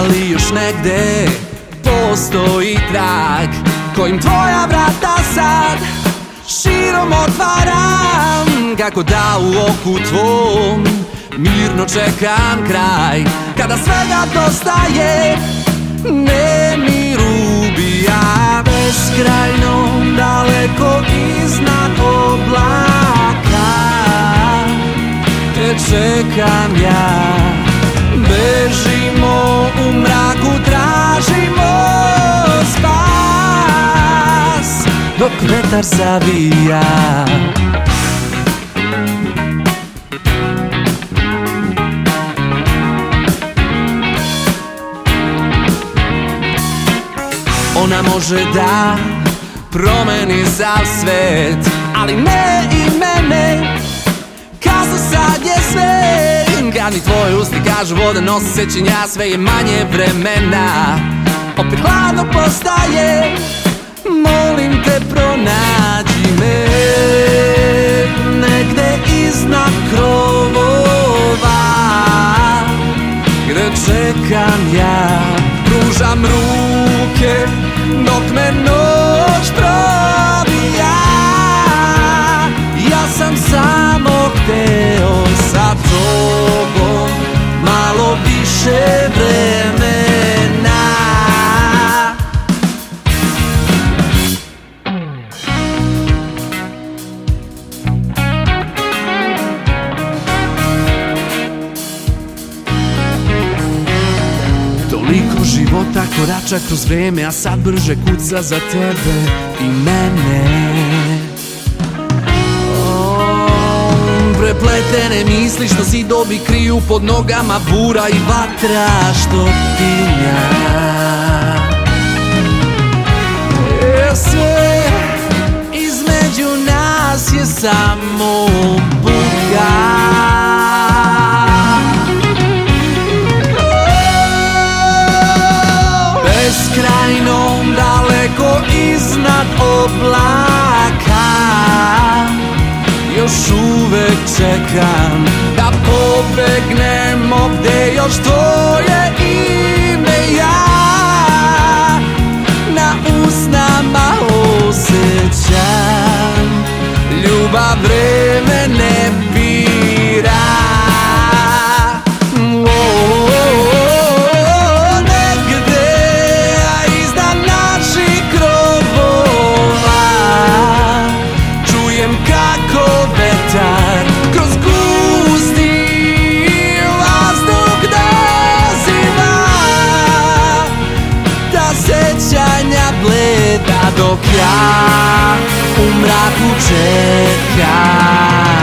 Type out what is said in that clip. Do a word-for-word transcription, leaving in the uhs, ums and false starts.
li još negde postoji trag kojim tvoja vrata sad širom otvaram, kako da u oku tvom mirno čekam kraj, kada svega dosta je, nemir ubija. Beskrajno daleko iznad oblaka te čekam ja, bežimo u mraku, tražimo spas dok vetar zavija. Ona može da promeni sav svet, ali ne i mene. Kasno sad je sve, kad mi tvoje usti kažu voda nosi sećenja, sve je manje vremena, opet hladno postaje. Molim te pronađi me negde iznad krovova, gde čekam ja, pružam ruke dok me noć probija. Ja sam samo hteo sa tobom malo više vremena. Toliko života korača kroz vreme, a sad brže kuca za tebe i mene. Prepletene misli što zidovi kriju pod nogama, bura i vatra što tinja. E, sve između nas je samo buka. Beskrajno daleko iznad oblaka još uvek čekam da pobegnemo, gde još tvoje ime ja na usnama osjećam. Ljubav vreme ne bira. Kroz gusti vazduh doziva, ta sećanja bleda dok ja u mraku čekam.